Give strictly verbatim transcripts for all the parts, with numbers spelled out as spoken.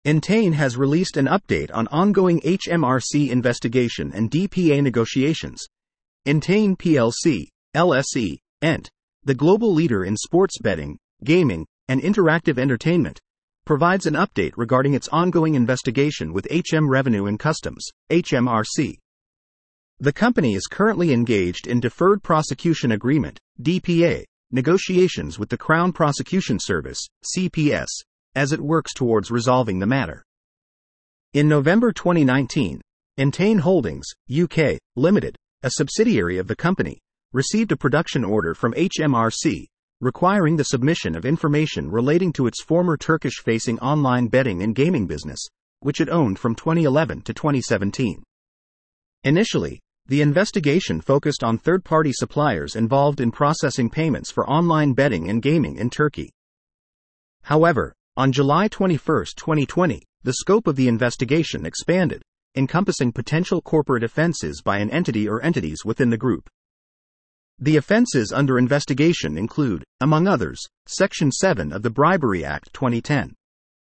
Entain has released an update on ongoing H M R C investigation and D P A negotiations. Entain P L C, L S E, Ent, the global leader in sports betting, gaming, and interactive entertainment, provides an update regarding its ongoing investigation with H M Revenue and Customs, H M R C. The company is currently engaged in Deferred Prosecution Agreement, D P A, negotiations with the Crown Prosecution Service, C P S, as it works towards resolving the matter. In November twenty nineteen, Entain Holdings, U K, Limited, a subsidiary of the company, received a production order from H M R C, requiring the submission of information relating to its former Turkish-facing online betting and gaming business, which it owned from twenty eleven to twenty seventeen. Initially, the investigation focused on third-party suppliers involved in processing payments for online betting and gaming in Turkey. However, on July twenty-first, twenty twenty, the scope of the investigation expanded, encompassing potential corporate offenses by an entity or entities within the group. The offenses under investigation include, among others, Section seven of the Bribery Act twenty ten.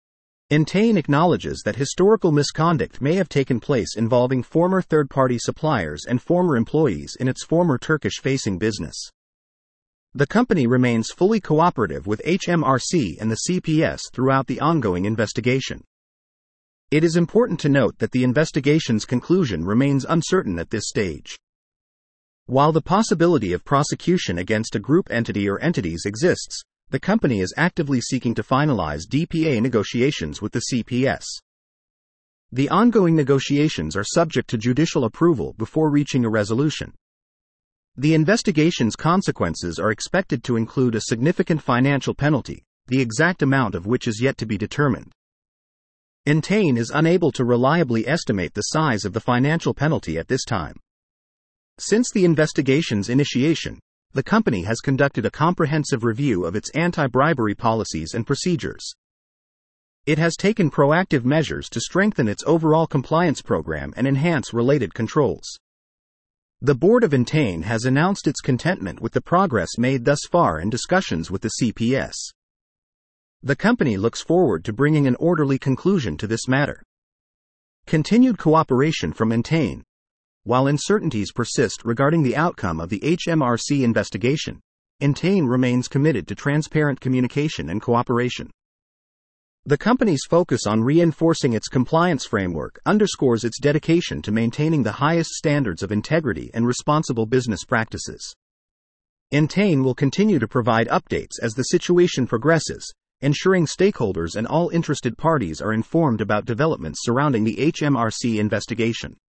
Entain acknowledges that historical misconduct may have taken place involving former third-party suppliers and former employees in its former Turkish-facing business. The company remains fully cooperative with H M R C and the C P S throughout the ongoing investigation. It is important to note that the investigation's conclusion remains uncertain at this stage. While the possibility of prosecution against a group entity or entities exists, the company is actively seeking to finalize D P A negotiations with the C P S. The ongoing negotiations are subject to judicial approval before reaching a resolution. The investigation's consequences are expected to include a significant financial penalty, the exact amount of which is yet to be determined. Entain is unable to reliably estimate the size of the financial penalty at this time. Since the investigation's initiation, the company has conducted a comprehensive review of its anti-bribery policies and procedures. It has taken proactive measures to strengthen its overall compliance program and enhance related controls. The board of Entain has announced its contentment with the progress made thus far in discussions with the C P S. The company looks forward to bringing an orderly conclusion to this matter. Continued cooperation from Entain. While uncertainties persist regarding the outcome of the H M R C investigation, Entain remains committed to transparent communication and cooperation. The company's focus on reinforcing its compliance framework underscores its dedication to maintaining the highest standards of integrity and responsible business practices. Entain will continue to provide updates as the situation progresses, ensuring stakeholders and all interested parties are informed about developments surrounding the H M R C investigation.